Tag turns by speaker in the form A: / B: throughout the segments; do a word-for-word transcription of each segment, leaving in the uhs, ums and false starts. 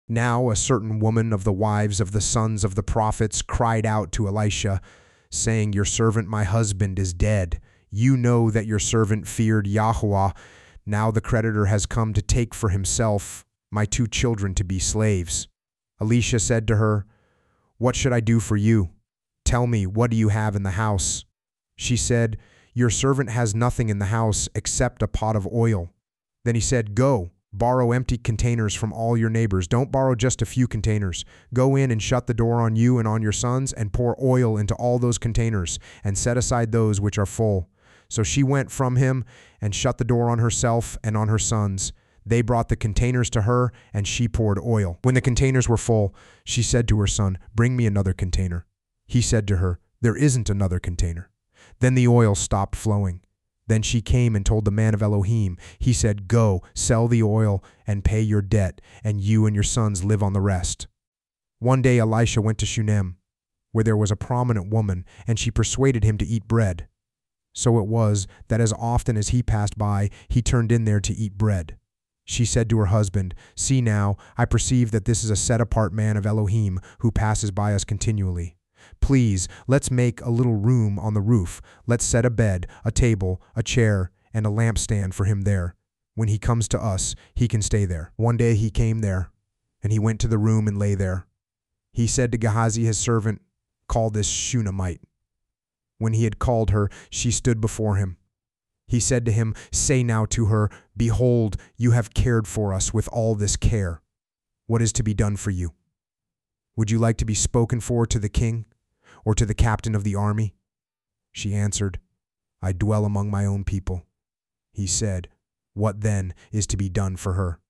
A: Now a certain woman of the wives of the sons of the prophets cried out to Elisha, saying, Your servant my husband is dead. You know that your servant feared Yahweh. Now the creditor has come to take for himself my two children to be slaves. Elisha said to her, What should I do for you? Tell me, what do you have in the house? She said, Your servant has nothing in the house except a pot of oil. Then he said, Go, borrow empty containers from all your neighbors. Don't borrow just a few containers. Go in and shut the door on you and on your sons, and pour oil into all those containers, and set aside those which are full. So she went from him and shut the door on herself and on her sons. They brought the containers to her, and she poured oil. When the containers were full, she said to her son, Bring me another container. He said to her, There isn't another container. Then the oil stopped flowing. Then she came and told the man of Elohim. He said, Go, sell the oil and pay your debt, and you and your sons live on the rest. One day Elisha went to Shunem, where there was a prominent woman, and she persuaded him to eat bread. So it was that as often as he passed by, he turned in there to eat bread. She said to her husband, See now, I perceive that this is a set-apart man of Elohim who passes by us continually. Please, let's make a little room on the roof. Let's set a bed, a table, a chair, and a lampstand for him there. When he comes to us, he can stay there. One day he came there, and he went to the room and lay there. He said to Gehazi his servant, Call this Shunammite. When he had called her, she stood before him. He said to him, Say now to her, Behold, you have cared for us with all this care. What is to be done for you? Would you like to be spoken for to the king, or to the captain of the army? She answered, I dwell among my own people. He said, What then is to be done for her?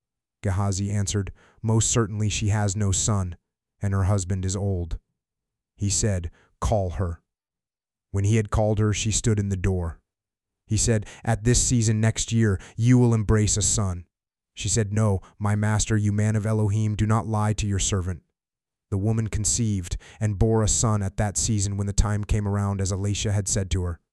A: Gehazi answered, Most certainly she has no son, and her husband is old. He said, Call her. When he had called her, she stood in the door. He said, At this season next year you will embrace a son. She said, No, my master, you man of Elohim, do not lie to your servant. The woman conceived and bore a son at that season when the time came around, as Elisha had said to her.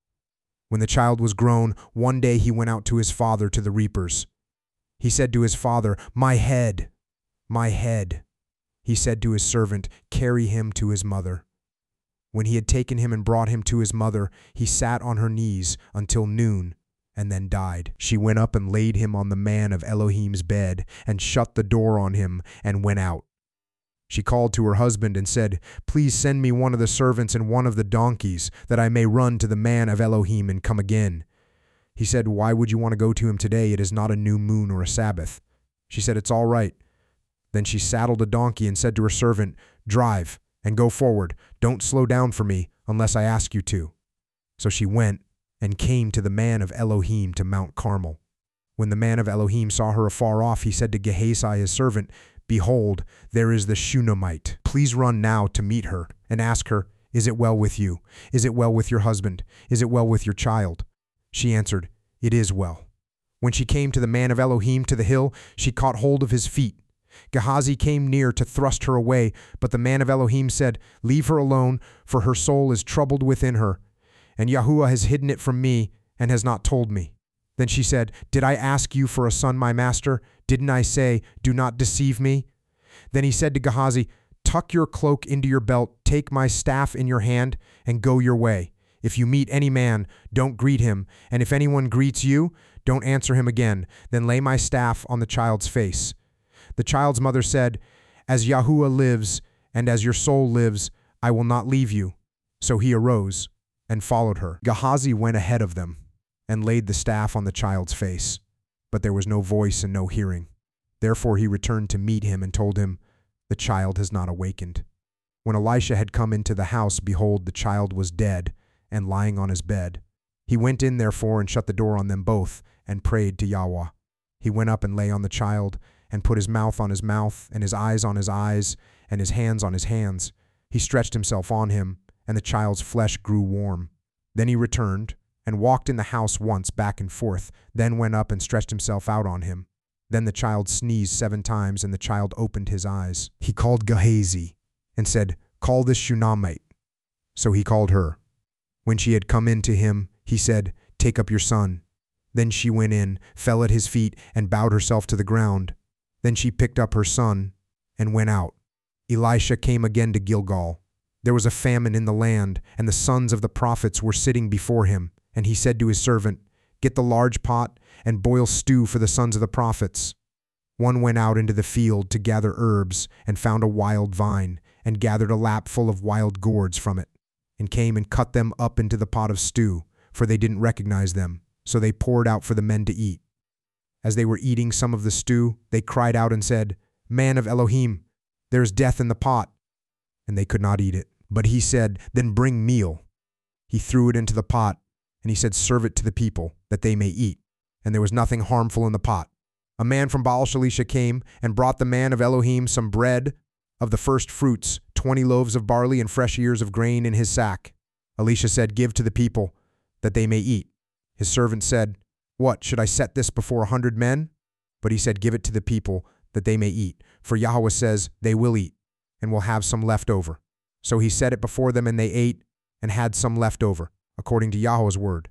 A: When the child was grown, one day he went out to his father to the reapers. He said to his father, My head, my head. He said to his servant, Carry him to his mother. When he had taken him and brought him to his mother, he sat on her knees until noon, and then died. She went up and laid him on the man of Elohim's bed, and shut the door on him, and went out. She called to her husband and said, Please send me one of the servants and one of the donkeys, that I may run to the man of Elohim and come again. He said, Why would you want to go to him today? It is not a new moon or a Sabbath. She said, It's all right. Then she saddled a donkey and said to her servant, Drive, and go forward. Don't slow down for me, unless I ask you to. So she went and came to the man of Elohim to Mount Carmel. When the man of Elohim saw her afar off, he said to Gehazi his servant, Behold, there is the Shunammite. Please run now to meet her, and ask her, Is it well with you? Is it well with your husband? Is it well with your child? She answered, It is well. When she came to the man of Elohim to the hill, she caught hold of his feet. Gehazi came near to thrust her away, but the man of Elohim said, Leave her alone, for her soul is troubled within her, and Yahuwah has hidden it from me and has not told me. Then she said, Did I ask you for a son, my master? Didn't I say, Do not deceive me? Then he said to Gehazi, Tuck your cloak into your belt, take my staff in your hand, and go your way. If you meet any man, don't greet him, and if anyone greets you, don't answer him again. Then lay my staff on the child's face. The child's mother said, As Yahuwah lives, and as your soul lives, I will not leave you. So he arose and followed her. Gehazi went ahead of them and laid the staff on the child's face, but there was no voice and no hearing. Therefore he returned to meet him and told him, The child has not awakened. When Elisha had come into the house, behold, the child was dead and lying on his bed. He went in therefore and shut the door on them both and prayed to Yahweh. He went up and lay on the child, and put his mouth on his mouth, and his eyes on his eyes, and his hands on his hands. He stretched himself on him, and the child's flesh grew warm. Then he returned, and walked in the house once back and forth, then went up and stretched himself out on him. Then the child sneezed seven times, and the child opened his eyes. He called Gehazi, and said, Call this Shunammite. So he called her. When she had come in to him, he said, Take up your son. Then she went in, fell at his feet, and bowed herself to the ground. Then she picked up her son and went out. Elisha came again to Gilgal. There was a famine in the land, and the sons of the prophets were sitting before him. And he said to his servant, "Get the large pot and boil stew for the sons of the prophets." One went out into the field to gather herbs and found a wild vine, and gathered a lap full of wild gourds from it, and came and cut them up into the pot of stew, for they didn't recognize them, so they poured out for the men to eat. As they were eating some of the stew, they cried out and said, "Man of Elohim, there is death in the pot." And they could not eat it. But he said, "Then bring meal." He threw it into the pot, and he said, "Serve it to the people, that they may eat." And there was nothing harmful in the pot. A man from Baal Shalisha came and brought the man of Elohim some bread of the first fruits, twenty loaves of barley and fresh ears of grain in his sack. Elisha said, "Give to the people, that they may eat." His servant said, "What, should I set this before a hundred men?" But he said, "Give it to the people, that they may eat. For Yahweh says, they will eat, and will have some left over." So he set it before them, and they ate, and had some left over, according to Yahweh's word.